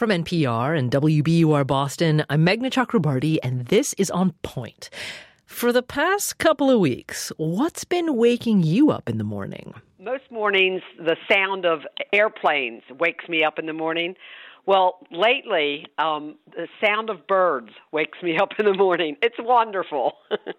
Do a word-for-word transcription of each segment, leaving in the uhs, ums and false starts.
From N P R and W B U R Boston, I'm Meghna Chakrabarty, and this is On Point. For the past couple of weeks, what's been waking you up in the morning? Most mornings, the sound of airplanes wakes me up in the morning. Well, lately, um, the sound of birds wakes me up in the morning. It's wonderful.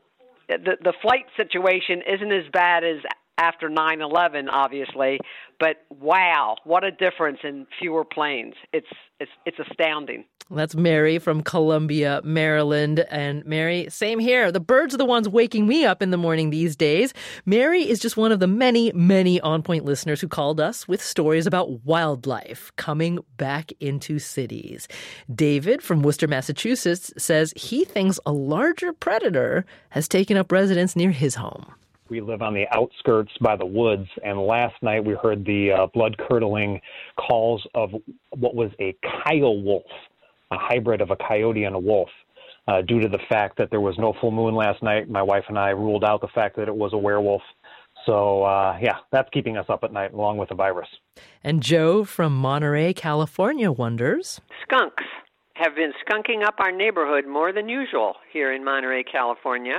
the, the flight situation isn't as bad as after nine eleven, obviously, but wow, what a difference in fewer planes. It's it's it's astounding. That's Mary from Columbia, Maryland. And Mary, same here. The birds are the ones waking me up in the morning these days. Mary is just one of the many, many On Point listeners who called us with stories about wildlife coming back into cities. David from Worcester, Massachusetts says he thinks a larger predator has taken up residence near his home. We live on the outskirts by the woods, and last night we heard the uh, blood-curdling calls of what was a coyote wolf, a hybrid of a coyote and a wolf. Uh, due to the fact that there was no full moon last night, my wife and I ruled out the fact that it was a werewolf. So, uh, yeah, that's keeping us up at night, along with the virus. And Joe from Monterey, California wonders, skunks have been skunking up our neighborhood more than usual here in Monterey, California.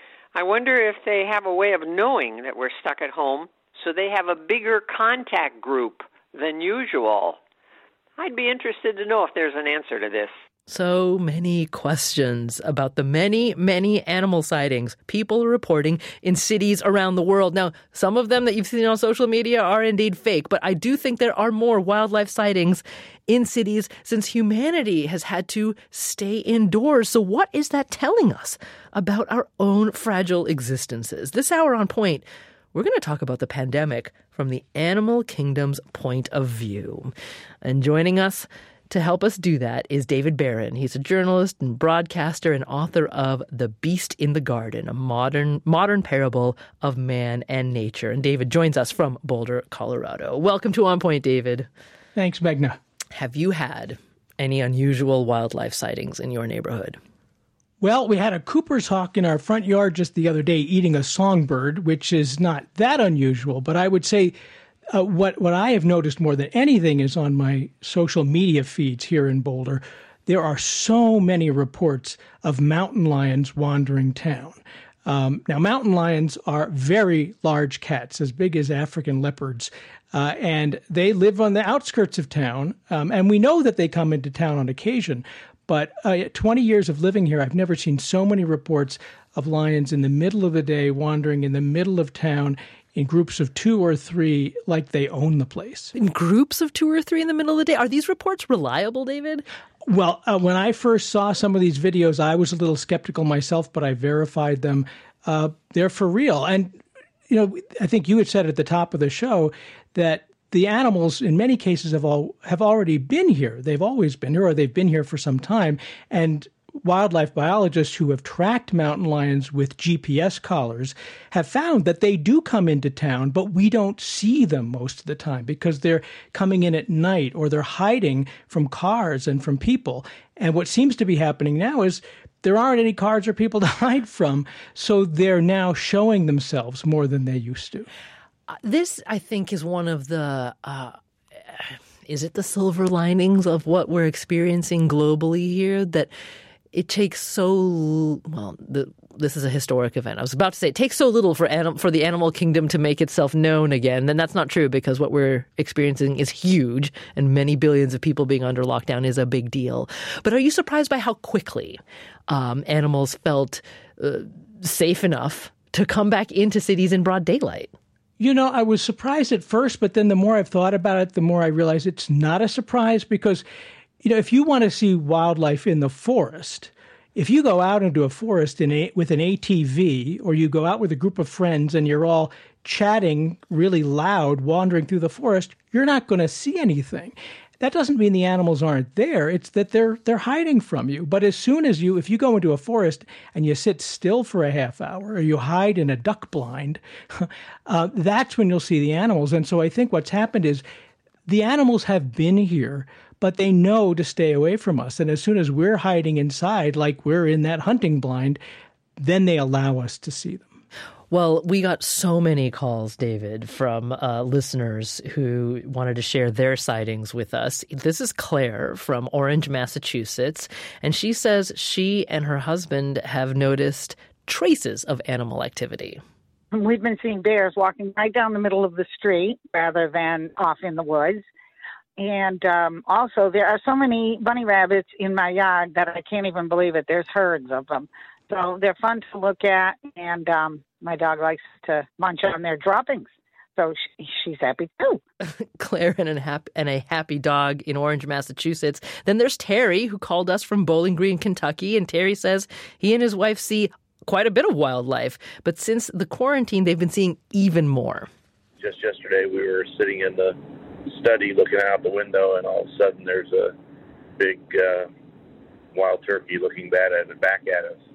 I wonder if they have a way of knowing that we're stuck at home, so they have a bigger contact group than usual. I'd be interested to know if there's an answer to this. So many questions about the many, many animal sightings people are reporting in cities around the world. Now, some of them that you've seen on social media are indeed fake, but I do think there are more wildlife sightings in cities since humanity has had to stay indoors. So what is that telling us about our own fragile existences? This hour on Point, we're going to talk about the pandemic from the animal kingdom's point of view. And joining us to help us do that is David Baron. He's a journalist and broadcaster and author of The Beast in the Garden, a modern modern parable of man and nature. And David joins us from Boulder, Colorado. Welcome to On Point, David. Thanks, Meghna. Have you had any unusual wildlife sightings in your neighborhood? Well, we had a Cooper's hawk in our front yard just the other day eating a songbird, which is not that unusual, but I would say Uh, what what I have noticed more than anything is on my social media feeds here in Boulder, there are so many reports of mountain lions wandering town. Um, now, mountain lions are very large cats, as big as African leopards, uh, and they live on the outskirts of town, um, and we know that they come into town on occasion. But uh, twenty years of living here, I've never seen so many reports of lions in the middle of the day wandering in the middle of town in groups of two or three, like they own the place. In groups of two or three in the middle of the day? Are these reports reliable, David? Well, uh, when I first saw some of these videos, I was a little skeptical myself, but I verified them. Uh, they're for real. And, you know, I think you had said at the top of the show that the animals, in many cases, have all have already been here. They've always been here, or they've been here for some time. And wildlife biologists who have tracked mountain lions with G P S collars have found that they do come into town, but we don't see them most of the time because they're coming in at night or they're hiding from cars and from people. And what seems to be happening now is there aren't any cars or people to hide from, so they're now showing themselves more than they used to. Uh, this, I think, is one of the... Uh... Is it the silver linings of what we're experiencing globally here? That it takes so, well, the, this is a historic event. I was about to say it takes so little for anim, for the animal kingdom to make itself known again. Then that's not true because what we're experiencing is huge and many billions of people being under lockdown is a big deal. But are you surprised by how quickly um, animals felt uh, safe enough to come back into cities in broad daylight? You know, I was surprised at first, but then the more I've thought about it, the more I realize it's not a surprise because, you know, if you want to see wildlife in the forest, if you go out into a forest in a, with an A T V or you go out with a group of friends and you're all chatting really loud, wandering through the forest, you're not going to see anything. That doesn't mean the animals aren't there. It's that they're they're hiding from you. But as soon as you, if you go into a forest and you sit still for a half hour or you hide in a duck blind, uh, that's when you'll see the animals. And so I think what's happened is the animals have been here, but they know to stay away from us. And as soon as we're hiding inside, like we're in that hunting blind, then they allow us to see them. Well, we got so many calls, David, from uh, listeners who wanted to share their sightings with us. This is Claire from Orange, Massachusetts, and she says she and her husband have noticed traces of animal activity. We've been seeing bears walking right down the middle of the street rather than off in the woods. And um, also, there are so many bunny rabbits in my yard that I can't even believe it. There's herds of them. So they're fun to look at, and um, my dog likes to munch on their droppings. So she, she's happy, too. Claire and a, happy, and a happy dog in Orange, Massachusetts. Then there's Terry, who called us from Bowling Green, Kentucky. And Terry says he and his wife see quite a bit of wildlife. But since the quarantine, they've been seeing even more. Just yesterday, we were sitting in the study looking out the window, and all of a sudden there's a big uh, wild turkey looking back at it, back at us.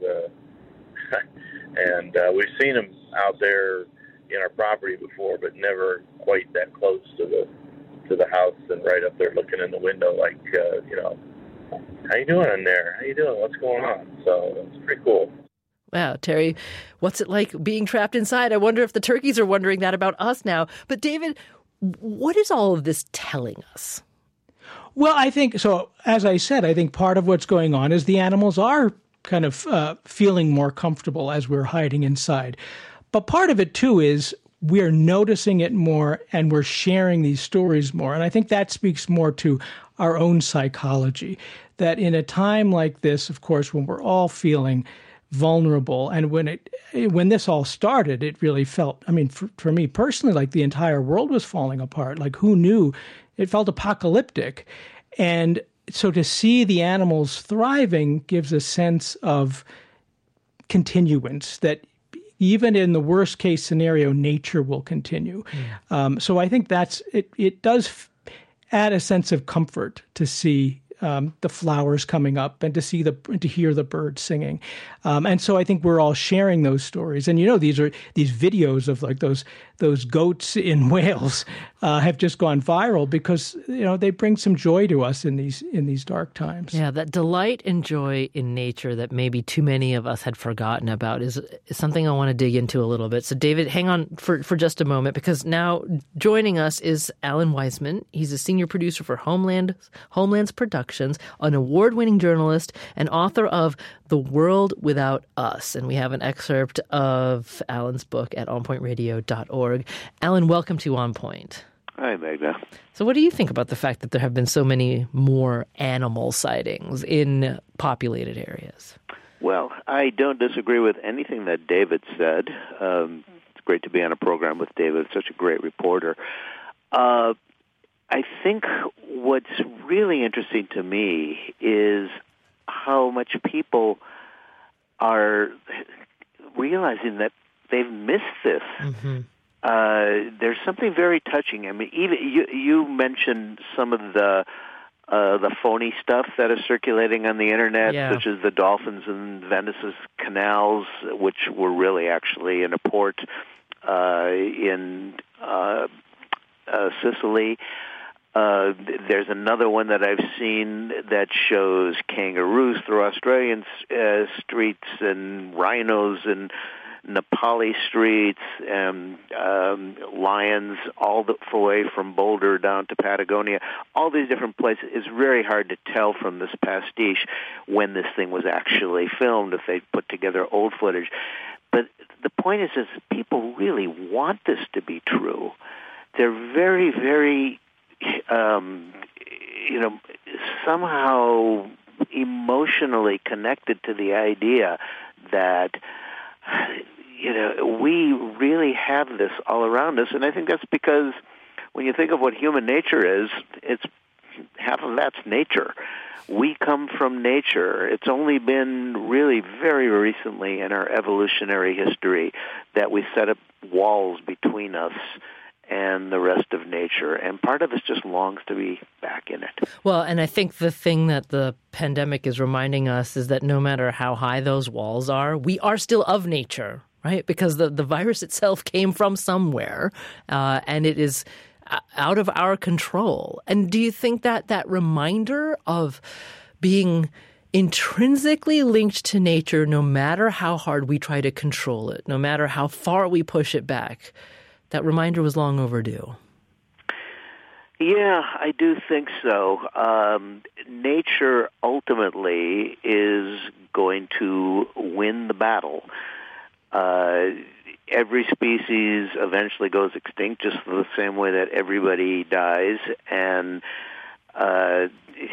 Uh, and uh, we've seen them out there in our property before, but never quite that close to the to the house and right up there looking in the window like, uh, you know, how you doing in there? How you doing? What's going on? So it's pretty cool. Wow, Terry, what's it like being trapped inside? I wonder if the turkeys are wondering that about us now. But David, what is all of this telling us? Well, I think, so as I said, I think part of what's going on is the animals are kind of uh, feeling more comfortable as we're hiding inside. But part of it, too, is we're noticing it more and we're sharing these stories more. And I think that speaks more to our own psychology, that in a time like this, of course, when we're all feeling vulnerable, and when it when this all started, it really felt, I mean, for, for me personally, like the entire world was falling apart. Like, who knew? It felt apocalyptic. And so to see the animals thriving gives a sense of continuance, that even in the worst case scenario, nature will continue. Mm. Um, so I think that's it. It does f- add a sense of comfort to see Um, the flowers coming up and to see the to hear the birds singing, um, and so I think we're all sharing those stories. And you know, these are these videos of like those those goats in Wales uh, have just gone viral because you know they bring some joy to us in these in these dark times. Yeah, that delight and joy in nature that maybe too many of us had forgotten about is, is something I want to dig into a little bit. So, David, hang on for for just a moment, because now joining us is Alan Weisman. He's a senior producer for Homeland Homeland's Productions, an award-winning journalist and author of The World Without Us. And we have an excerpt of Alan's book at on point radio dot org. Alan, welcome to On Point. Hi, Magda. So what do you think about the fact that there have been so many more animal sightings in populated areas? Well, I don't disagree with anything that David said. Um, it's great to be on a program with David, such a great reporter. Uh, I think what's really interesting to me is how much people are realizing that they've missed this. Mm-hmm. Uh, there's something very touching. I mean, even you, you mentioned some of the uh, the phony stuff that is circulating on the internet, yeah. such as the dolphins in Venice's canals, which were really actually in a port uh, in uh, uh, Sicily. Uh, there's another one that I've seen that shows kangaroos through Australian uh, streets and rhinos and Nepali streets and um, lions all the way from Boulder down to Patagonia. All these different places. It's very hard to tell from this pastiche when this thing was actually filmed, if they put together old footage. But the point is, is people really want this to be true. They're very, very... Um, you know, somehow emotionally connected to the idea that, you know, we really have this all around us. And I think that's because when you think of what human nature is, it's half of that's nature. We come from nature. It's only been really very recently in our evolutionary history that we set up walls between us and the rest of nature. And part of us just longs to be back in it. Well, and I think the thing that the pandemic is reminding us is that no matter how high those walls are, we are still of nature, right? Because the, the virus itself came from somewhere, uh, and it is out of our control. And do you think that that reminder of being intrinsically linked to nature no matter how hard we try to control it, no matter how far we push it back. That reminder was long overdue. Yeah, I do think so. Um, nature ultimately is going to win the battle. Uh, every species eventually goes extinct, just the same way that everybody dies. And uh,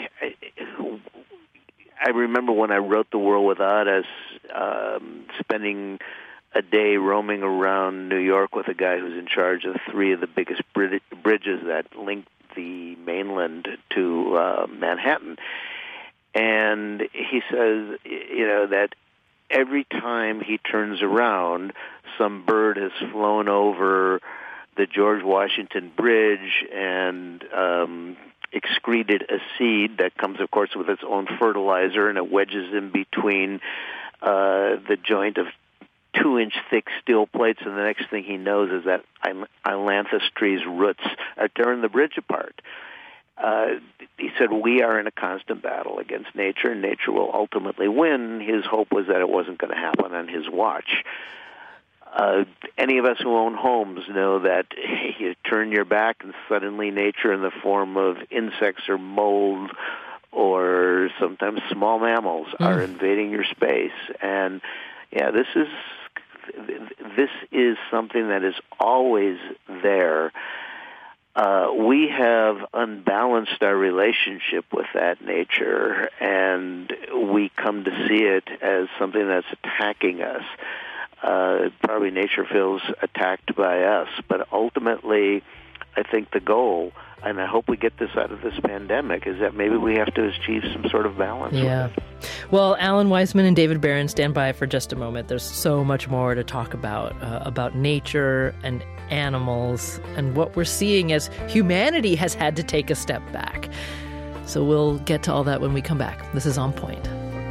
I remember when I wrote The World Without Us, um, spending a day roaming around New York with a guy who's in charge of three of the biggest bridges that link the mainland to uh, Manhattan. And he says, you know, that every time he turns around, some bird has flown over the George Washington Bridge and um, excreted a seed that comes, of course, with its own fertilizer, and it wedges in between uh, the joint of two-inch thick steel plates, and the next thing he knows is that ailanthus tree's roots are tearing the bridge apart. Uh, he said, we are in a constant battle against nature, and nature will ultimately win. His hope was that it wasn't going to happen on his watch. Uh, any of us who own homes know that you turn your back and suddenly nature in the form of insects or mold or sometimes small mammals mm. are invading your space. And yeah, this is this is something that is always there. Uh, we have unbalanced our relationship with that nature, and we come to see it as something that's attacking us. Uh, probably nature feels attacked by us, but ultimately, I think the goal, and I hope we get this out of this pandemic, is that maybe we have to achieve some sort of balance. Yeah. With it. Well, Alan Weisman and David Barron, stand by for just a moment. There's so much more to talk about, uh, about nature and animals and what we're seeing as humanity has had to take a step back. So we'll get to all that when we come back. This is On Point.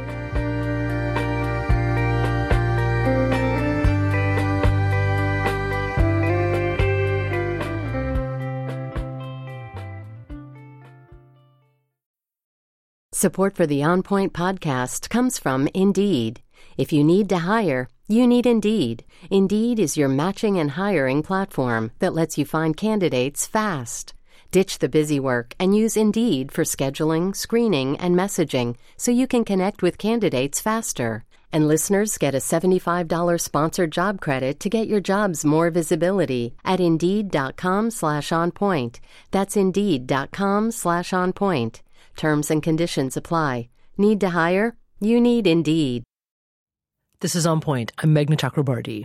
Support for the On Point podcast comes from Indeed. If you need to hire, you need Indeed. Indeed is your matching and hiring platform that lets you find candidates fast. Ditch the busy work and use Indeed for scheduling, screening, and messaging so you can connect with candidates faster. And listeners get a seventy-five dollars sponsored job credit to get your jobs more visibility at Indeed.com slash on point. That's Indeed.com slash on point. Terms and conditions apply. Need to hire? You need Indeed. This is On Point. I'm Meghna Chakrabarti.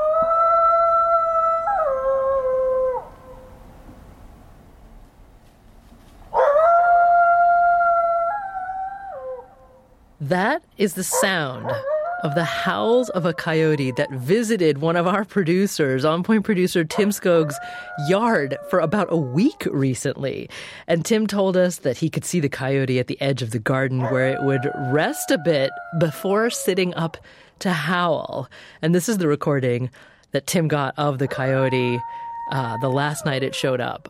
That is the sound of the howls of a coyote that visited one of our producers, On Point producer Tim Skogg's yard for about a week recently. And Tim told us that he could see the coyote at the edge of the garden where it would rest a bit before sitting up to howl. And this is the recording that Tim got of the coyote uh, the last night it showed up.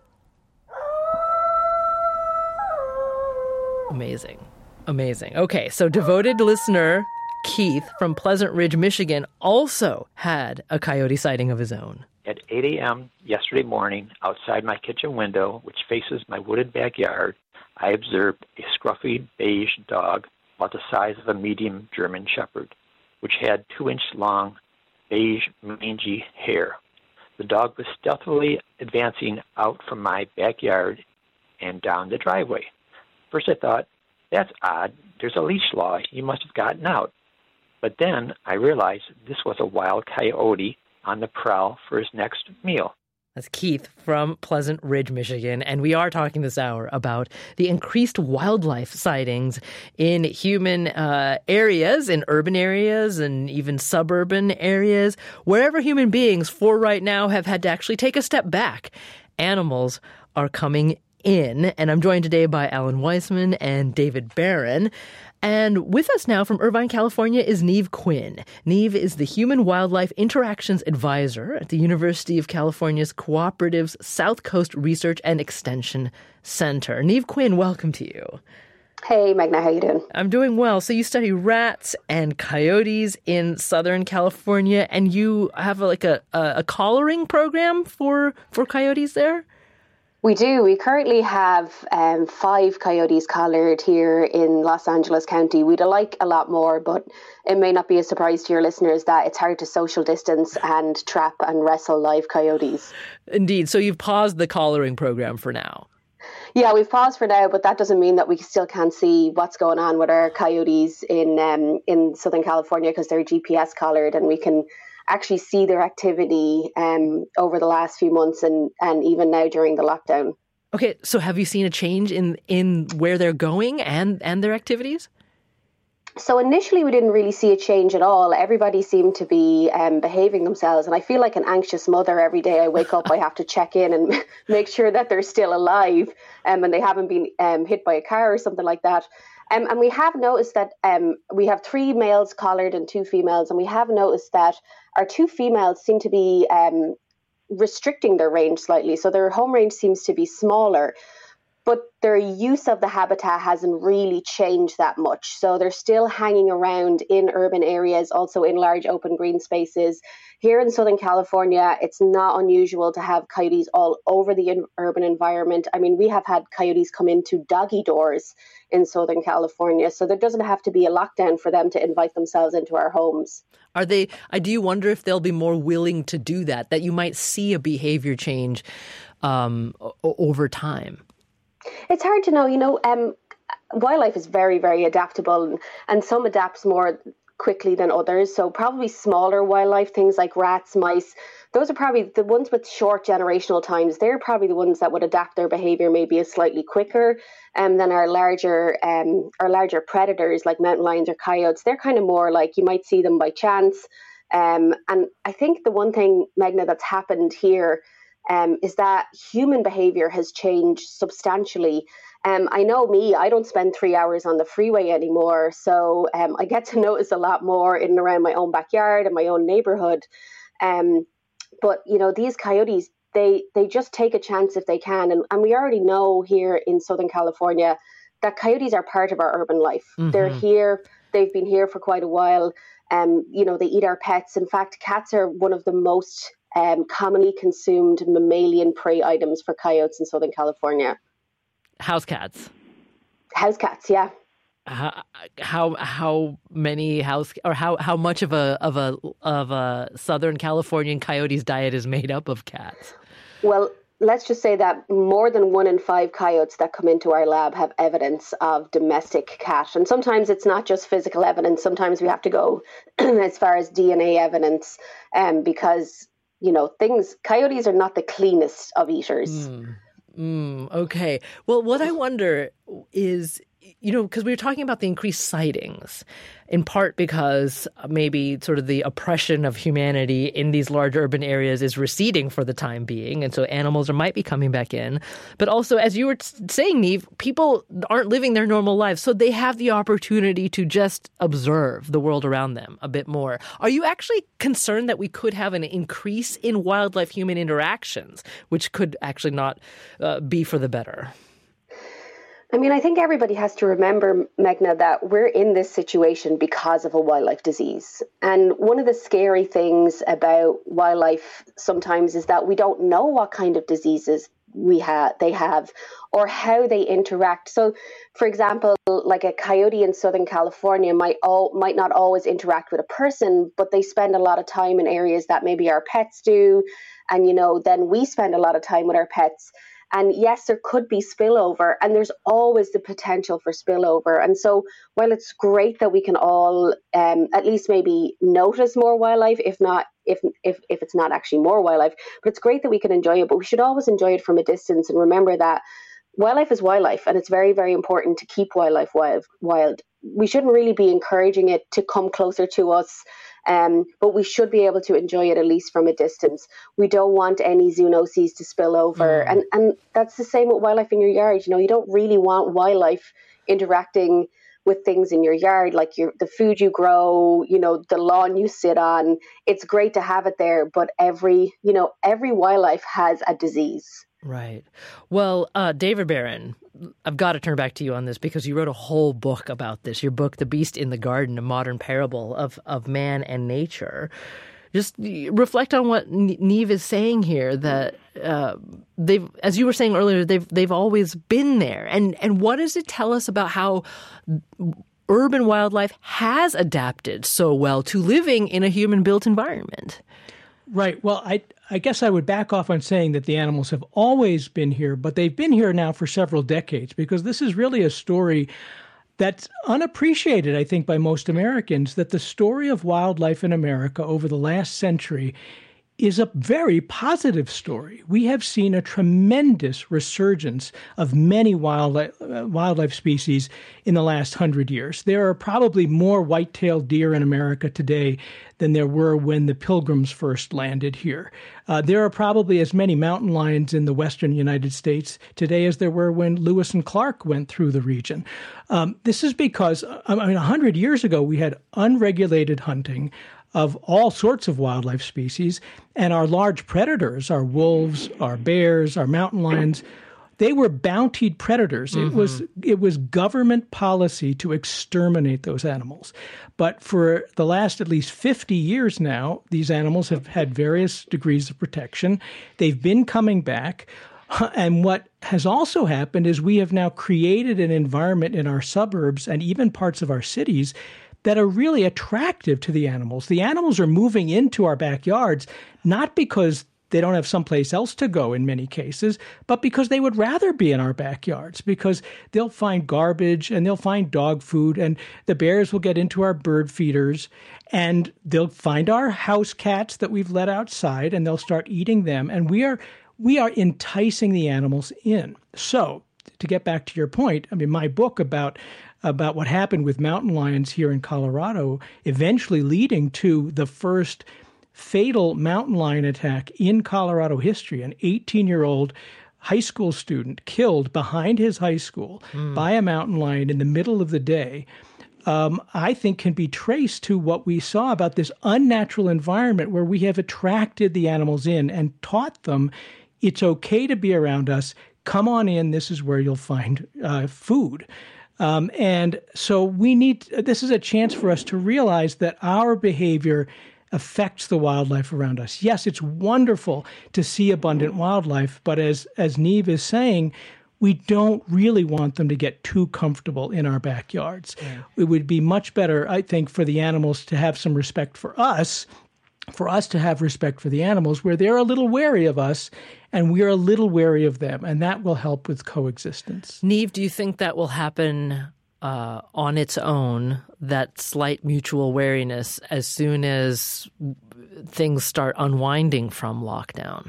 Amazing. Amazing. Okay, so devoted listener Keith from Pleasant Ridge, Michigan, also had a coyote sighting of his own. At eight a.m. yesterday morning, outside my kitchen window, which faces my wooded backyard, I observed a scruffy beige dog about the size of a medium German shepherd, which had two-inch long beige mangy hair. The dog was stealthily advancing out from my backyard and down the driveway. First I thought, that's odd. There's a leash law. He must have gotten out. But then I realized this was a wild coyote on the prowl for his next meal. That's Keith from Pleasant Ridge, Michigan. And we are talking this hour about the increased wildlife sightings in human uh, areas, in urban areas, and even suburban areas. Wherever human beings, for right now, have had to actually take a step back, animals are coming in. And I'm joined today by Alan Weisman and David Barron. And with us now from Irvine, California, is Neve Quinn. Neve is the Human Wildlife Interactions Advisor at the University of California's Cooperative's South Coast Research and Extension Center. Neve Quinn, welcome to you. Hey, Magna, how you doing? I'm doing well. So you study rats and coyotes in Southern California, and you have like a, a, a collaring program for, for coyotes there? We do. We currently have um, five coyotes collared here in Los Angeles County. We'd like a lot more, but it may not be a surprise to your listeners that it's hard to social distance and trap and wrestle live coyotes. Indeed. So you've paused the collaring program for now. Yeah, we've paused for now, but that doesn't mean that we still can't see what's going on with our coyotes in um, in Southern California because they're G P S collared, and we can actually see their activity um, over the last few months and, and even now during the lockdown. Okay, so have you seen a change in, in where they're going and, and their activities? So initially we didn't really see a change at all. Everybody seemed to be um, behaving themselves. And I feel like an anxious mother every day. I wake up, I have to check in and make sure that they're still alive um, and they haven't been um, hit by a car or something like that. Um, and we have noticed that um, we have three males collared and two females. And we have noticed that our two females seem to be um, restricting their range slightly. So their home range seems to be smaller. But their use of the habitat hasn't really changed that much. So they're still hanging around in urban areas, also in large open green spaces. Here in Southern California, it's not unusual to have coyotes all over the in- urban environment. I mean, we have had coyotes come into doggy doors in Southern California. So there doesn't have to be a lockdown for them to invite themselves into our homes. Are they, I do wonder if they'll be more willing to do that, that you might see a behavior change um, o- over time. It's hard to know. You know, um, wildlife is very, very adaptable, and, and some adapts more quickly than others. So probably smaller wildlife, things like rats, mice, those are probably the ones with short generational times. They're probably the ones that would adapt their behavior maybe a slightly quicker um, than our larger um, our larger predators like mountain lions or coyotes. They're kind of more like you might see them by chance. Um, and I think the one thing, Magna, that's happened here Um, is that human behavior has changed substantially. Um, I know me, I don't spend three hours on the freeway anymore. So um, I get to notice a lot more in and around my own backyard and my own neighborhood. Um, but, you know, these coyotes, they they just take a chance if they can. And, and we already know here in Southern California that coyotes are part of our urban life. Mm-hmm. They're here. They've been here for quite a while. Um, you know, they eat our pets. In fact, cats are one of the most Um, commonly consumed mammalian prey items for coyotes in Southern California. House cats. House cats, yeah. How how how many house or how, how much of a of a of a Southern Californian coyote's diet is made up of cats? Well, let's just say that more than one in five coyotes that come into our lab have evidence of domestic cat. And sometimes it's not just physical evidence. Sometimes we have to go as far as D N A evidence um, because you know, things, coyotes are not the cleanest of eaters. Mm, mm, okay. Well, what I wonder is, you know, because we were talking about the increased sightings, in part because maybe sort of the oppression of humanity in these large urban areas is receding for the time being. And so animals are, might be coming back in. But also, as you were saying, Neve, people aren't living their normal lives. So they have the opportunity to just observe the world around them a bit more. Are you actually concerned that we could have an increase in wildlife-human interactions, which could actually not uh, be for the better? I mean, I think everybody has to remember, Magna, that we're in this situation because of a wildlife disease. And one of the scary things about wildlife sometimes is that we don't know what kind of diseases we have, they have, or how they interact. So, for example, like a coyote in Southern California might all might not always interact with a person, but they spend a lot of time in areas that maybe our pets do. And, you know, then we spend a lot of time with our pets. And yes, there could be spillover, and there's always the potential for spillover. And so while it's great that we can all um, at least maybe notice more wildlife, if not, if, if if it's not actually more wildlife, but it's great that we can enjoy it. But we should always enjoy it from a distance and remember that wildlife is wildlife, and it's very, very important to keep wildlife wild. wild. We shouldn't really be encouraging it to come closer to us. Um, but we should be able to enjoy it at least from a distance. We don't want any zoonoses to spill over. Mm. And and that's the same with wildlife in your yard. You know, you don't really want wildlife interacting with things in your yard, like your the food you grow, you know, the lawn you sit on. It's great to have it there, but every, you know, every wildlife has a disease. Right. Well, uh, David Barron, I've got to turn back to you on this because you wrote a whole book about this. Your book, The Beast in the Garden, A Modern Parable of, of Man and Nature. Just reflect on what Niamh is saying here, that uh, they've, as you were saying earlier, they've they've always been there. And and what does it tell us about how urban wildlife has adapted so well to living in a human-built environment? Right. Well, I I guess I would back off on saying that the animals have always been here, but they've been here now for several decades, because this is really a story that's unappreciated, I think, by most Americans, that the story of wildlife in America over the last century is a very positive story. We have seen a tremendous resurgence of many wildlife, uh, wildlife species in the last hundred years. There are probably more white-tailed deer in America today than there were when the Pilgrims first landed here. Uh, there are probably as many mountain lions in the western United States today as there were when Lewis and Clark went through the region. Um, this is because, I mean, one hundred years ago, we had unregulated hunting of all sorts of wildlife species, and our large predators, our wolves, our bears, our mountain lions, they were bountied predators. Mm-hmm. It was it was government policy to exterminate those animals. But for the last at least fifty years now, these animals have had various degrees of protection. They've been coming back. And what has also happened is we have now created an environment in our suburbs and even parts of our cities that are really attractive to the animals. The animals are moving into our backyards, not because they don't have someplace else to go in many cases, but because they would rather be in our backyards, because they'll find garbage and they'll find dog food, and the bears will get into our bird feeders, and they'll find our house cats that we've let outside, and they'll start eating them. And we are we are enticing the animals in. So to get back to your point, I mean, my book about about what happened with mountain lions here in Colorado, eventually leading to the first fatal mountain lion attack in Colorado history, an eighteen-year-old high school student killed behind his high school mm. by a mountain lion in the middle of the day, um, I think can be traced to what we saw about this unnatural environment where we have attracted the animals in and taught them it's okay to be around us. Come on in. This is where you'll find uh, food. Um, and so we need, this is a chance for us to realize that our behavior affects the wildlife around us. Yes, it's wonderful to see abundant wildlife, but as, as Niamh is saying, we don't really want them to get too comfortable in our backyards. Yeah. It would be much better, I think, for the animals to have some respect for us, for us to have respect for the animals, where they're a little wary of us and we're a little wary of them, and that will help with coexistence. Niamh, do you think that will happen uh, on its own, that slight mutual wariness, as soon as things start unwinding from lockdown?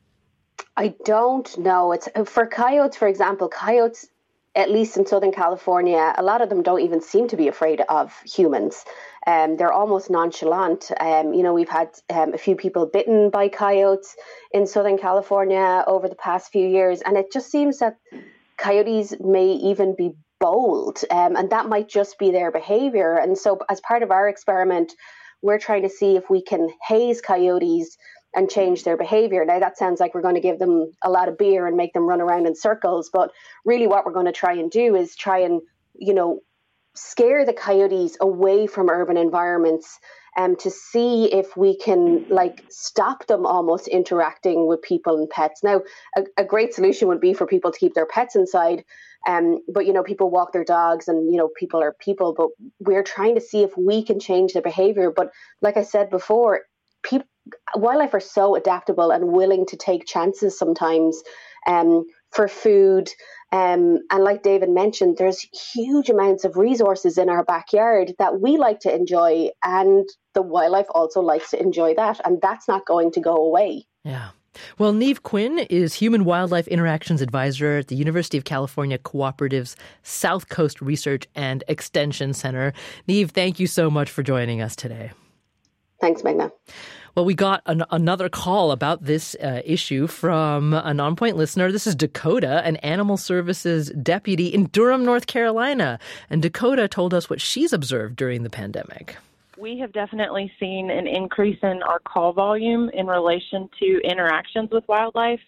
I don't know. It's for coyotes, for example, coyotes, at least in Southern California, a lot of them don't even seem to be afraid of humans. Um, they're almost nonchalant. Um, you know, we've had um, a few people bitten by coyotes in Southern California over the past few years, and it just seems that coyotes may even be bold, um, and that might just be their behavior. And so as part of our experiment, we're trying to see if we can haze coyotes and change their behavior. Now, that sounds like we're going to give them a lot of beer and make them run around in circles, but really what we're going to try and do is try and, you know, scare the coyotes away from urban environments, um, to see if we can like stop them almost interacting with people and pets. Now, a, a great solution would be for people to keep their pets inside, um, but, you know, people walk their dogs and, you know, people are people, but we're trying to see if we can change their behavior. But like I said before, people, wildlife are so adaptable and willing to take chances sometimes um, for food. Um, and like David mentioned, there's huge amounts of resources in our backyard that we like to enjoy, and the wildlife also likes to enjoy that, and that's not going to go away. Yeah. Well, Niamh Quinn is Human-Wildlife Interactions Advisor at the University of California Cooperative's South Coast Research and Extension Center. Niamh, thank you so much for joining us today. Thanks, Meghna. Well, we got an, another call about this uh, issue from a Non-Point listener. This is Dakota, an animal services deputy in Durham, North Carolina. And Dakota told us what she's observed during the pandemic. We have definitely seen an increase in our call volume in relation to interactions with wildlife.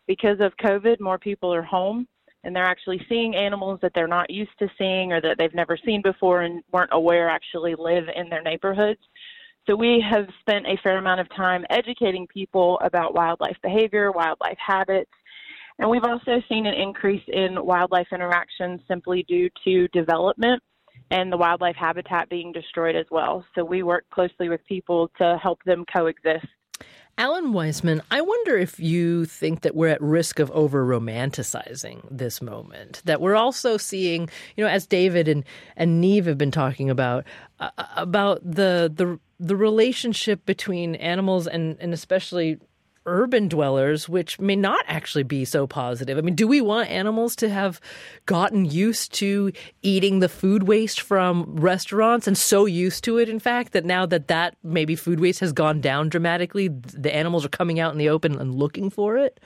because of COVID, more people are home, and they're actually seeing animals that they're not used to seeing or that they've never seen before and weren't aware actually live in their neighborhoods. So we have spent a fair amount of time educating people about wildlife behavior, wildlife habits, and we've also seen an increase in wildlife interactions simply due to development and the wildlife habitat being destroyed as well. So we work closely with people to help them coexist. Alan Weisman, I wonder if you think that we're at risk of over-romanticizing this moment, that we're also seeing, you know, as David and, and Neve have been talking about, uh, about the, the the relationship between animals and, and especially urban dwellers, which may not actually be so positive. I mean, do we want animals to have gotten used to eating the food waste from restaurants and so used to it, in fact, that now that that maybe food waste has gone down dramatically, the animals are coming out in the open and looking for it?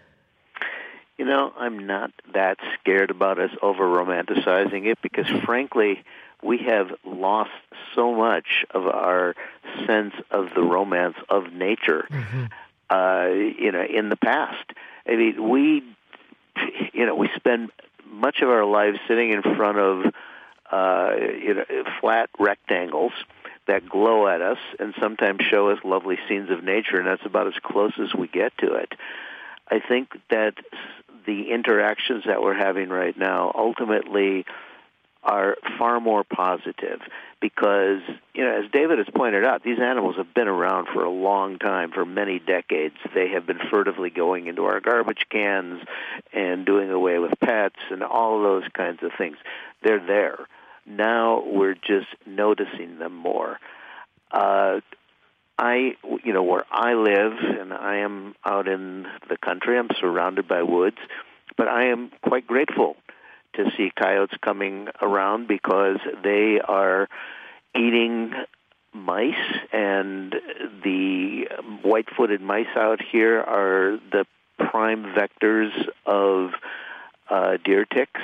You know, I'm not that scared about us over-romanticizing it because, frankly, we have lost so much of our sense of the romance of nature. Mm-hmm. Uh, you know, in the past. I mean, we, you know, we spend much of our lives sitting in front of, uh, you know, flat rectangles that glow at us and sometimes show us lovely scenes of nature, and that's about as close as we get to it. I think that the interactions that we're having right now ultimately are far more positive because, you know, as David has pointed out, these animals have been around for a long time, for many decades. They have been furtively going into our garbage cans and doing away with pets and all of those kinds of things. They're there. Now we're just noticing them more. Uh, I, you know, where I live, and I am out in the country, I'm surrounded by woods, but I am quite grateful to see coyotes coming around because they are eating mice, and the white-footed mice out here are the prime vectors of uh, deer ticks.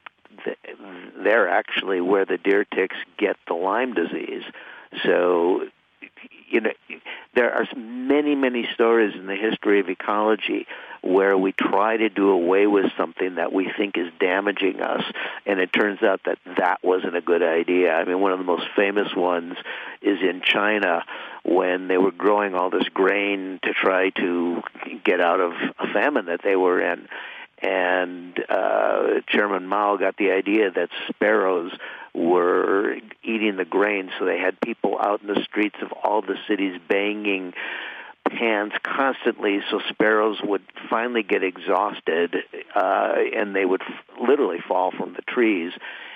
They're actually where the deer ticks get the Lyme disease. So, you know, there are many, many stories in the history of ecology where we try to do away with something that we think is damaging us, and it turns out that that wasn't a good idea. I mean, one of the most famous ones is in China when they were growing all this grain to try to get out of a famine that they were in. And uh, Chairman Mao got the idea that sparrows were eating the grain, so they had people out in the streets of all the cities banging pans constantly, so sparrows would finally get exhausted, uh, and they would f- literally fall from the trees.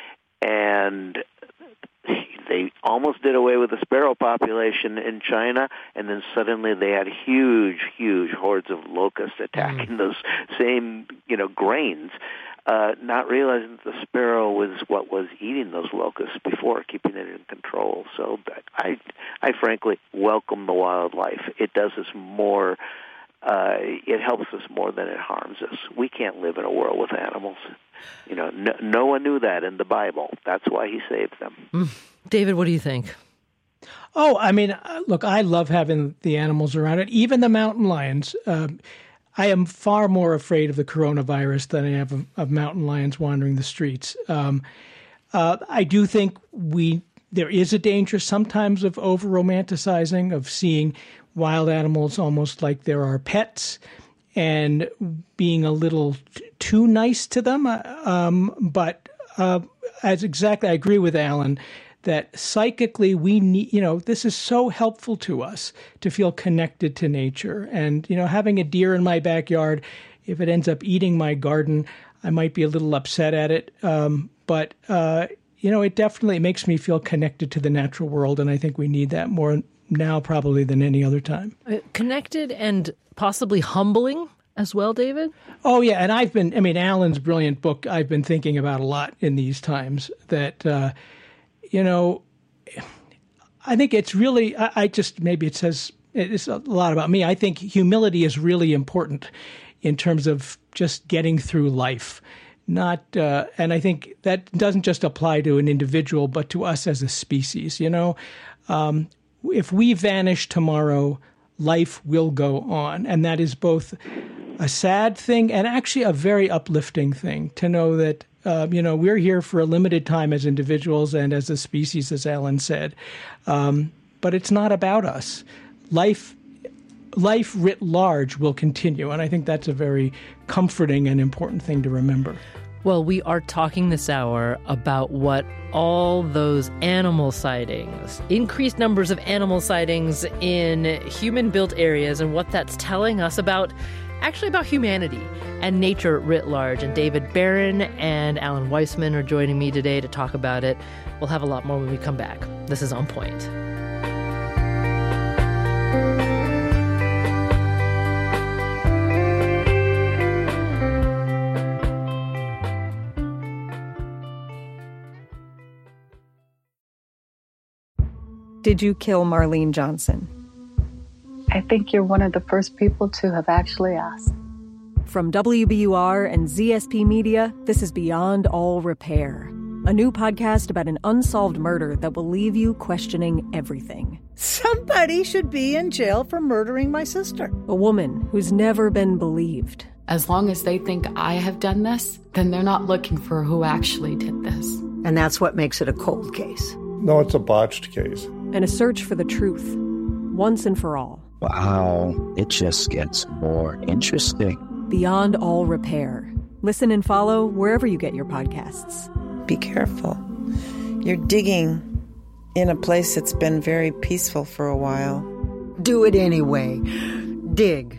And they almost did away with the sparrow population in China, and then suddenly they had huge, huge hordes of locusts attacking mm. those same, you know, grains, uh, not realizing that the sparrow was what was eating those locusts before, keeping it in control. So I, I frankly welcome the wildlife. It does us more. Uh, it helps us more than it harms us. We can't live in a world with animals. You know, no, Noah knew that in the Bible. That's why he saved them. Mm. David, what do you think? Oh, I mean, look, I love having the animals around it, even the mountain lions. Uh, I am far more afraid of the coronavirus than I am of, of mountain lions wandering the streets. Um, uh, I do think we there is a danger sometimes of over-romanticizing, of seeing wild animals almost like they're our pets and being a little t- too nice to them. Um, but uh, as exactly, I agree with Alan that psychically we need, you know, this is so helpful to us to feel connected to nature. And, you know, having a deer in my backyard, if it ends up eating my garden, I might be a little upset at it. Um, but, uh, you know, it definitely makes me feel connected to the natural world. And I think we need that more now probably than any other time. Uh, connected and possibly humbling as well, David? Oh, yeah. And I've been, I mean, Alan's brilliant book, I've been thinking about a lot in these times that, uh, you know, I think it's really, I, I just, maybe it says, it's a lot about me. I think humility is really important in terms of just getting through life. Not, uh, and I think that doesn't just apply to an individual, but to us as a species. You know, um, if we vanish tomorrow, life will go on. And that is both a sad thing and actually a very uplifting thing to know that, uh, you know, we're here for a limited time as individuals and as a species, as Alan said. Um, but it's not about us. Life, life writ large will continue. And I think that's a very comforting and important thing to remember. Well, we are talking this hour about what all those animal sightings, increased numbers of animal sightings in human-built areas, and what that's telling us about, actually about humanity and nature writ large. And David Barron and Alan Weisman are joining me today to talk about it. We'll have a lot more when we come back. This is On Point. Did you kill Marlene Johnson? I think you're one of the first people to have actually asked. From W B U R and Z S P Media, this is Beyond All Repair, a new podcast about an unsolved murder that will leave you questioning everything. Somebody should be in jail for murdering my sister. A woman who's never been believed. As long as they think I have done this, then they're not looking for who actually did this. And that's what makes it a cold case. No, it's a botched case. And a search for the truth, once and for all. Wow, it just gets more interesting. Beyond All Repair. Listen and follow wherever you get your podcasts. Be careful. You're digging in a place that's been very peaceful for a while. Do it anyway. Dig.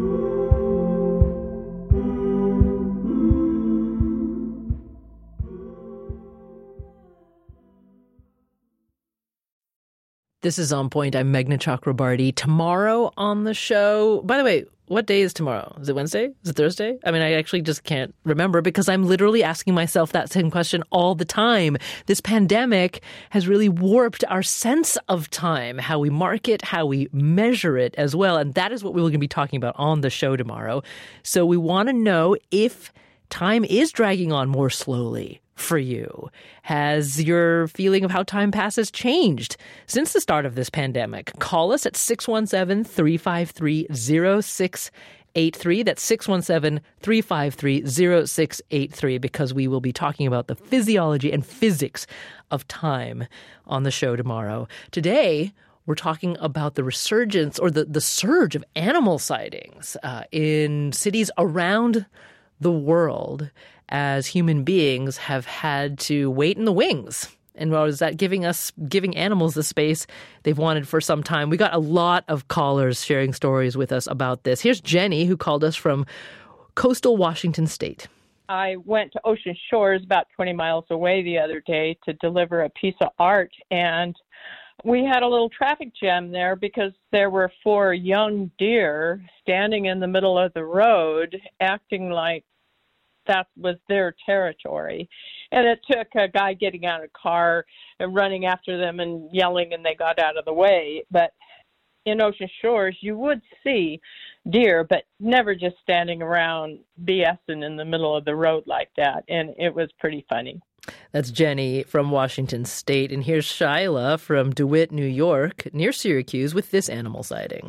This is On Point. I'm Meghna Chakrabarty. Tomorrow on the show, by the way, what day is tomorrow? Is it Wednesday? Is it Thursday? I mean, I actually just can't remember because I'm literally asking myself that same question all the time. This pandemic has really warped our sense of time, how we mark it, how we measure it as well. And that is what we're going to be talking about on the show tomorrow. So we want to know if time is dragging on more slowly for you. Has your feeling of how time passes changed since the start of this pandemic? Call us at six one seven, three five three, zero six eight three. That's six one seven, three five three, zero six eight three, because we will be talking about the physiology and physics of time on the show tomorrow. Today, we're talking about the resurgence or the, the surge of animal sightings uh, in cities around the world as human beings have had to wait in the wings. And what is that giving us, giving animals the space they've wanted for some time? We got a lot of callers sharing stories with us about this. Here's Jenny, who called us from coastal Washington State. I went to Ocean Shores, about twenty miles away, the other day to deliver a piece of art. And we had a little traffic jam there because there were four young deer standing in the middle of the road acting like that was their territory. And it took a guy getting out of a car and running after them and yelling, and they got out of the way. But in Ocean Shores, you would see deer, but never just standing around BSing in the middle of the road like that. And it was pretty funny. That's Jenny from Washington State. And here's Shyla from DeWitt, New York, near Syracuse, with this animal sighting.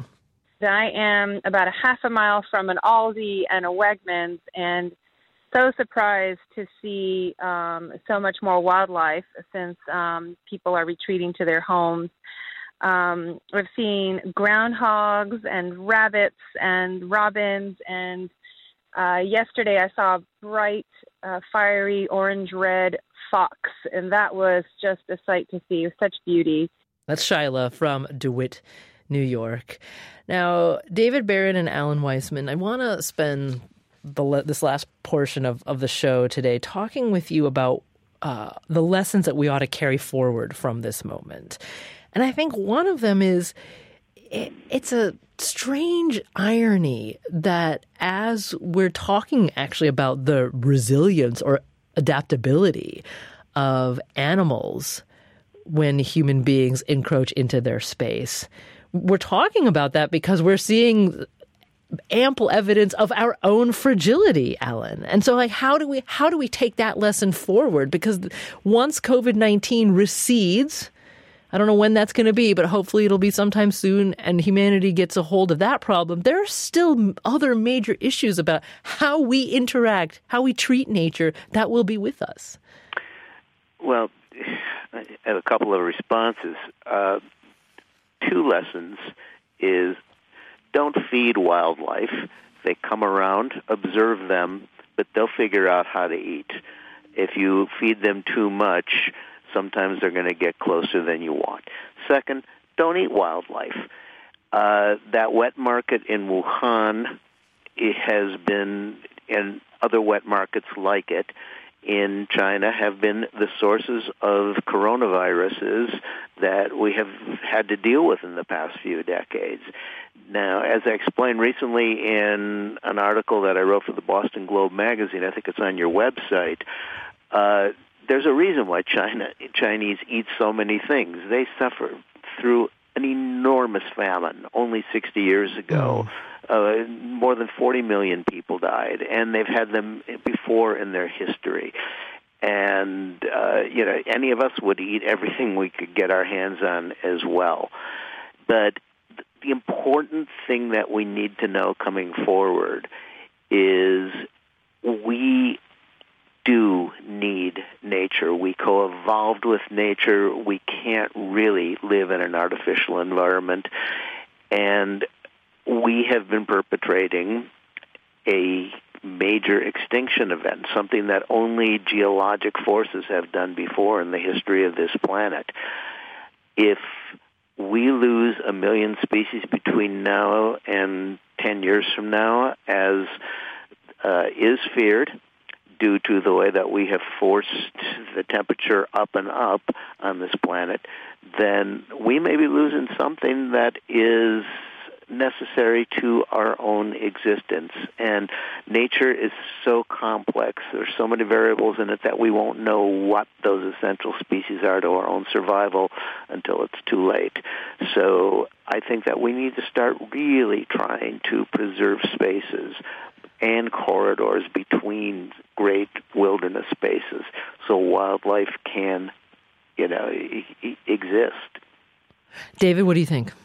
I am about a half a mile from an Aldi and a Wegmans, and so surprised to see um, so much more wildlife since um, people are retreating to their homes. Um, we've seen groundhogs and rabbits and robins, and uh, yesterday I saw a bright, uh, fiery orange-red fox, and that was just a sight to see with such beauty. That's Shyla from DeWitt, New York. Now, David Barron and Alan Weisman, I want to spend the, this last portion of, of the show today talking with you about uh, the lessons that we ought to carry forward from this moment. And I think one of them is it, it's a strange irony that as we're talking actually about the resilience or adaptability of animals when human beings encroach into their space, we're talking about that because we're seeing ample evidence of our own fragility, Alan. And so, like, how do we how do we take that lesson forward? Because once COVID nineteen recedes, I don't know when that's going to be, but hopefully it'll be sometime soon and humanity gets a hold of that problem. There are still other major issues about how we interact, how we treat nature that will be with us. Well, I have a couple of responses. Uh, two lessons is don't feed wildlife. They come around, observe them, but they'll figure out how to eat. If you feed them too much, sometimes they're going to get closer than you want. Second, don't eat wildlife. Uh, that wet market in Wuhan, it has been, and other wet markets like it in China have been the sources of coronaviruses that we have had to deal with in the past few decades. Now, as I explained recently in an article that I wrote for the Boston Globe magazine, I think it's on your website, uh, there's a reason why China Chinese eat so many things. They suffer through an enormous famine only sixty years ago. Uh, more than forty million people died, and they've had them before in their history. And, uh, you know, any of us would eat everything we could get our hands on as well. But the important thing that we need to know coming forward is we do need nature. We co-evolved with nature. We can't really live in an artificial environment. And we have been perpetrating a major extinction event, something that only geologic forces have done before in the history of this planet. If we lose a million species between now and ten years from now, as uh, is feared, due to the way that we have forced the temperature up and up on this planet, then we may be losing something that is necessary to our own existence. And nature is so complex. There's so many variables in it that we won't know what those essential species are to our own survival until it's too late. So I think that we need to start really trying to preserve spaces and corridors between great wilderness spaces so wildlife can, you know, e- e- exist. David, what do you think?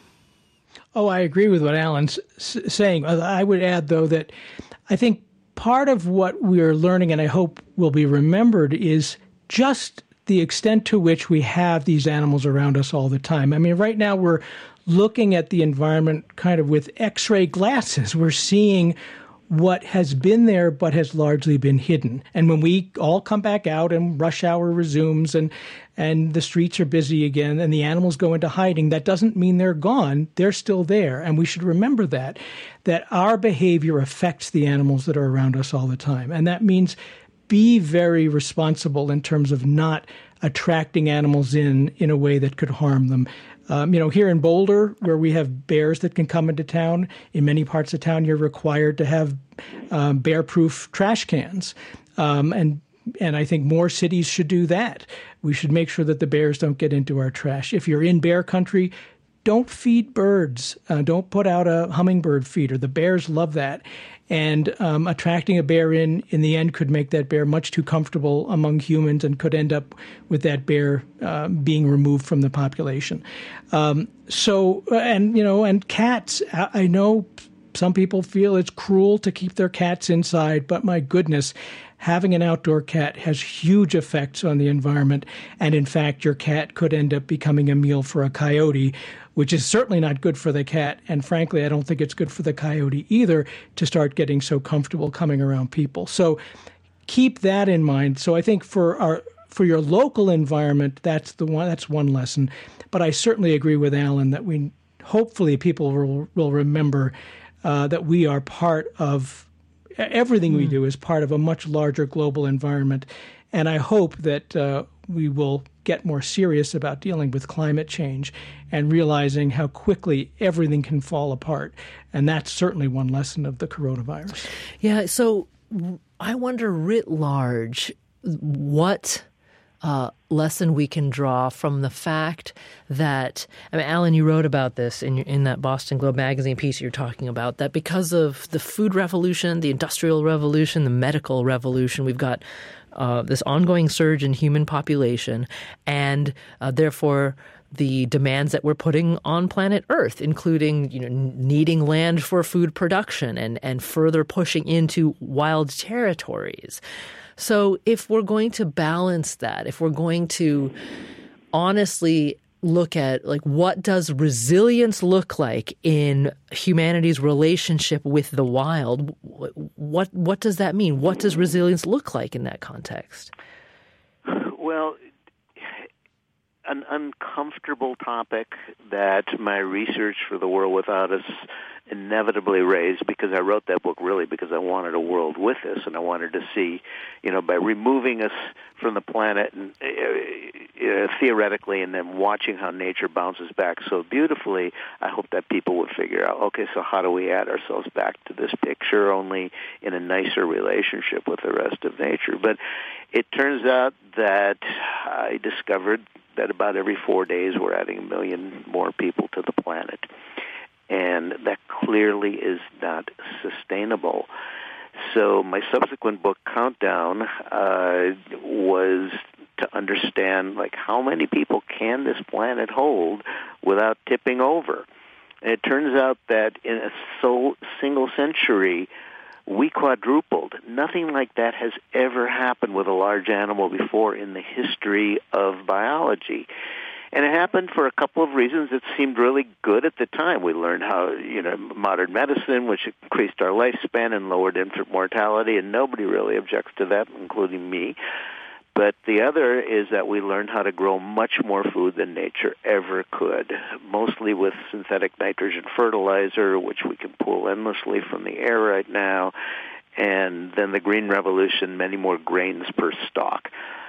Oh, I agree with what Alan's s- saying. I would add, though, that I think part of what we're learning, and I hope will be remembered, is just the extent to which we have these animals around us all the time. I mean, right now we're looking at the environment kind of with X-ray glasses. We're seeing what has been there but has largely been hidden. And when we all come back out and rush hour resumes and and the streets are busy again and the animals go into hiding, that doesn't mean they're gone. They're still there. And we should remember that, that our behavior affects the animals that are around us all the time. And that means be very responsible in terms of not attracting animals in in a way that could harm them. Um, you know, here in Boulder, where we have bears that can come into town, in many parts of town, you're required to have um, bear-proof trash cans. Um, and and I think more cities should do that. We should make sure that the bears don't get into our trash. If you're in bear country, don't feed birds. Uh, don't put out a hummingbird feeder. The bears love that. And um, attracting a bear in, in the end, could make that bear much too comfortable among humans and could end up with that bear uh, being removed from the population. Um, so, and, you know, and cats, I know some people feel it's cruel to keep their cats inside, but my goodness, having an outdoor cat has huge effects on the environment. And in fact, your cat could end up becoming a meal for a coyote, which is certainly not good for the cat. And frankly, I don't think it's good for the coyote either to start getting so comfortable coming around people. So keep that in mind. So I think for our for your local environment, that's the one that's one lesson. But I certainly agree with Alan that we hopefully people will, will remember uh, that we are part of everything mm. we do is part of a much larger global environment. And I hope that uh, we will get more serious about dealing with climate change and realizing how quickly everything can fall apart. And that's certainly one lesson of the coronavirus. Yeah, so I wonder writ large what uh, lesson we can draw from the fact that, I mean, Alan, you wrote about this in in that Boston Globe magazine piece you're talking about, that because of the food revolution, the industrial revolution, the medical revolution, we've got uh, this ongoing surge in human population, and uh, therefore the demands that we're putting on planet Earth, including, you know, needing land for food production and, and further pushing into wild territories. So if we're going to balance that, if we're going to honestly look at, like, what does resilience look like in humanity's relationship with the wild, what what does that mean? What does resilience look like in that context? Well, an uncomfortable topic that my research for The World Without Us inevitably raised, because I wrote that book really because I wanted a world with us, and I wanted to see, you know, by removing us from the planet and uh, uh, theoretically, and then watching how nature bounces back so beautifully, I hope that people would figure out, okay, so how do we add ourselves back to this picture, only in a nicer relationship with the rest of nature? But it turns out that I discovered that about every four days we're adding a million more people to the planet. And that clearly is not sustainable. So my subsequent book, Countdown, uh, was to understand, like, how many people can this planet hold without tipping over? And it turns out that in a so single century, we quadrupled. Nothing like that has ever happened with a large animal before in the history of biology. And it happened for a couple of reasons that seemed really good at the time. We learned how, you know, modern medicine, which increased our lifespan and lowered infant mortality, and nobody really objects to that, including me. But the other is that we learned how to grow much more food than nature ever could, mostly with synthetic nitrogen fertilizer, which we can pull endlessly from the air right now, and then the Green Revolution, many more grains per stalk.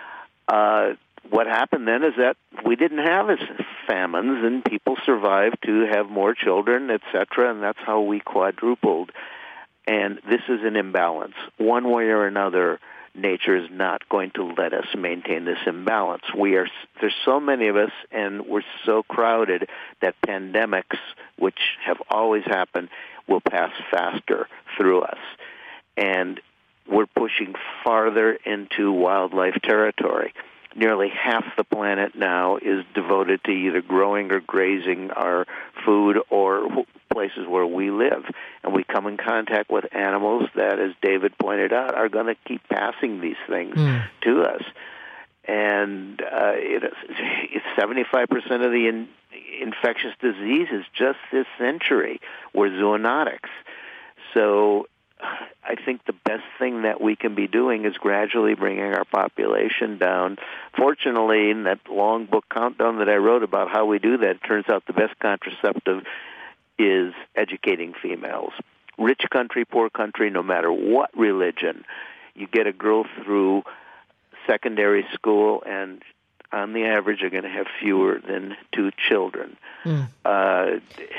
Uh, what happened then is that we didn't have as famines, and people survived to have more children, et cetera, and that's how we quadrupled. And this is an imbalance. One way or another, nature is not going to let us maintain this imbalance. We are there's so many of us, and we're so crowded that pandemics, which have always happened, will pass faster through us. And we're pushing farther into wildlife territory. Nearly half the planet now is devoted to either growing or grazing our food or places where we live. And we come in contact with animals that, as David pointed out, are going to keep passing these things mm. to us. And uh, it, it's seventy-five percent of the in, infectious diseases just this century were zoonotics. So I think the best thing that we can be doing is gradually bringing our population down. Fortunately, in that long book Countdown that I wrote about how we do that, it turns out the best contraceptive is educating females. Rich country, poor country, no matter what religion, you get a girl through secondary school, and on the average, you're going to have fewer than two children. Mm. Uh,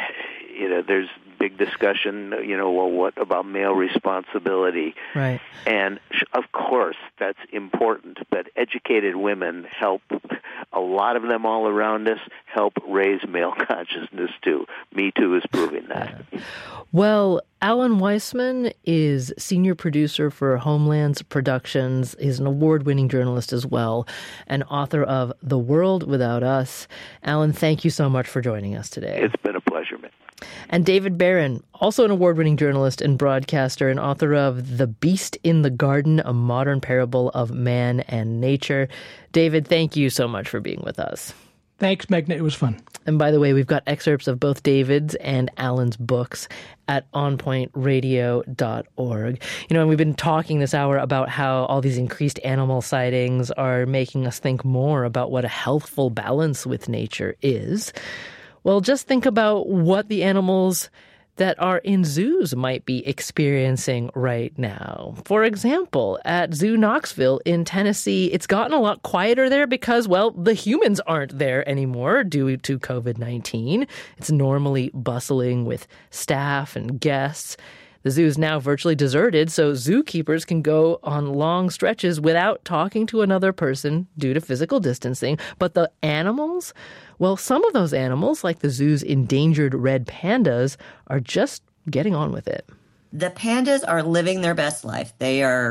you know, there's big discussion, you know, well, what about male responsibility? Right. And, of course, that's important, but educated women help, a lot of them all around us, help raise male consciousness, too. Me Too is proving that. Yeah. Well, Alan Weissman is senior producer for Homeland's Productions. He's an award-winning journalist as well, and author of The World Without Us. Alan, thank you so much for joining us today. It's been a pleasure, man. And David Barron, also an award-winning journalist and broadcaster and author of The Beast in the Garden, a modern parable of man and nature. David, thank you so much for being with us. Thanks, Meghna. It was fun. And by the way, we've got excerpts of both David's and Alan's books at on point radio dot org. You know, and we've been talking this hour about how all these increased animal sightings are making us think more about what a healthful balance with nature is. Well, just think about what the animals that are in zoos might be experiencing right now. For example, at Zoo Knoxville in Tennessee, it's gotten a lot quieter there because, well, the humans aren't there anymore due to covid nineteen. It's normally bustling with staff and guests. The zoo is now virtually deserted, so zookeepers can go on long stretches without talking to another person due to physical distancing. But the animals, well, some of those animals, like the zoo's endangered red pandas, are just getting on with it. The pandas are living their best life. They are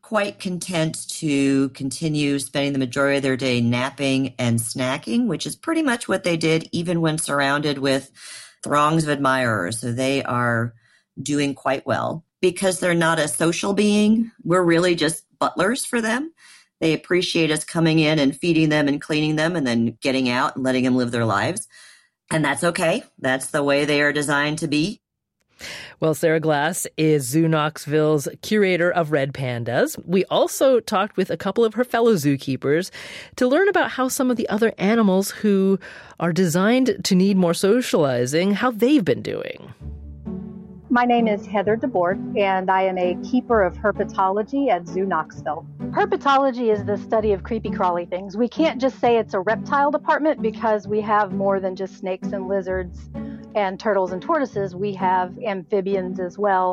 quite content to continue spending the majority of their day napping and snacking, which is pretty much what they did even when surrounded with throngs of admirers. So they are doing quite well. Because they're not a social being, we're really just butlers for them. They appreciate us coming in and feeding them and cleaning them and then getting out and letting them live their lives. And that's okay. That's the way they are designed to be. Well, Sarah Glass is Zoo Knoxville's curator of red pandas. We also talked with a couple of her fellow zookeepers to learn about how some of the other animals who are designed to need more socializing, how they've been doing. My name is Heather DeBoard, and I am a keeper of herpetology at Zoo Knoxville. Herpetology is the study of creepy crawly things. We can't just say it's a reptile department because we have more than just snakes and lizards and turtles and tortoises. We have amphibians as well.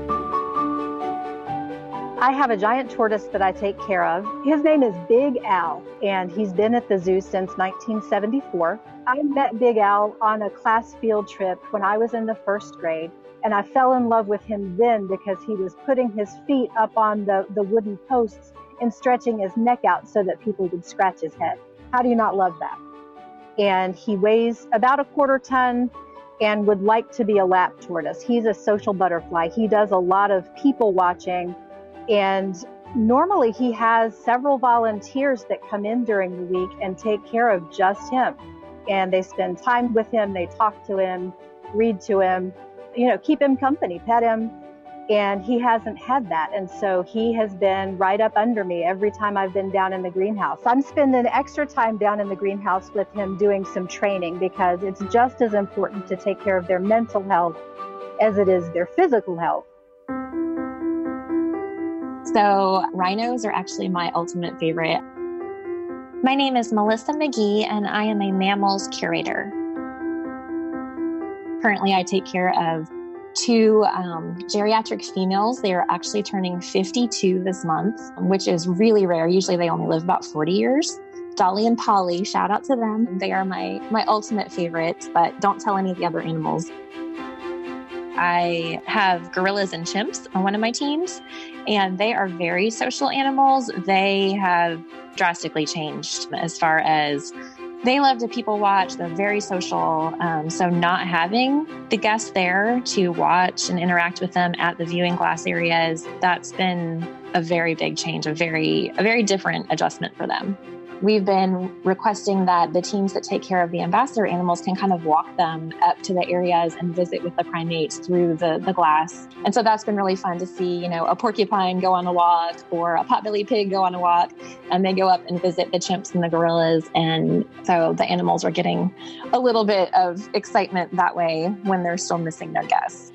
I have a giant tortoise that I take care of. His name is Big Al, and he's been at the zoo since nineteen seventy-four. I met Big Al on a class field trip when I was in the first grade. And I fell in love with him then because he was putting his feet up on the, the wooden posts and stretching his neck out so that people could scratch his head. How do you not love that? And he weighs about a quarter ton and would like to be a lap tortoise. He's a social butterfly. He does a lot of people watching. And normally he has several volunteers that come in during the week and take care of just him. And they spend time with him. They talk to him, read to him, you know, keep him company, pet him, and he hasn't had that. And so he has been right up under me every time I've been down in the greenhouse. I'm spending extra time down in the greenhouse with him doing some training because it's just as important to take care of their mental health as it is their physical health. So rhinos are actually my ultimate favorite. My name is Melissa McGee, and I am a mammals curator. Currently, I take care of two um, geriatric females. They are actually turning fifty-two this month, which is really rare. Usually they only live about forty years. Dolly and Polly, shout out to them. They are my, my ultimate favorites, but don't tell any of the other animals. I have gorillas and chimps on one of my teams, and they are very social animals. They have drastically changed as far as they love to people watch. They're very social. Um, so not having the guests there to watch and interact with them at the viewing glass areas, that's been a very big change, a very, a very different adjustment for them. We've been requesting that the teams that take care of the ambassador animals can kind of walk them up to the areas and visit with the primates through the, the glass. And so that's been really fun to see, you know, a porcupine go on a walk or a potbelly pig go on a walk, and they go up and visit the chimps and the gorillas. And so the animals are getting a little bit of excitement that way when they're still missing their guests.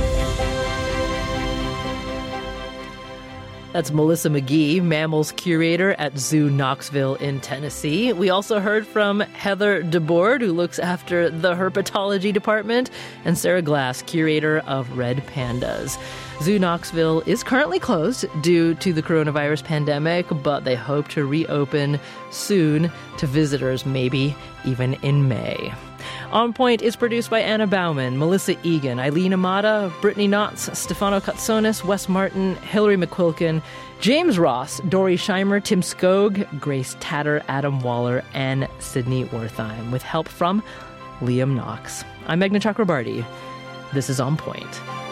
That's Melissa McGee, mammals curator at Zoo Knoxville in Tennessee. We also heard from Heather DeBoard, who looks after the herpetology department, and Sarah Glass, curator of red pandas. Zoo Knoxville is currently closed due to the coronavirus pandemic, but they hope to reopen soon to visitors, maybe even in May. On Point is produced by Anna Bauman, Melissa Egan, Eileen Amata, Brittany Knotts, Stefano Katsonis, Wes Martin, Hillary McQuilkin, James Ross, Dory Scheimer, Tim Skog, Grace Tatter, Adam Waller, and Sydney Wertheim, with help from Liam Knox. I'm Meghna Chakrabarty. This is On Point.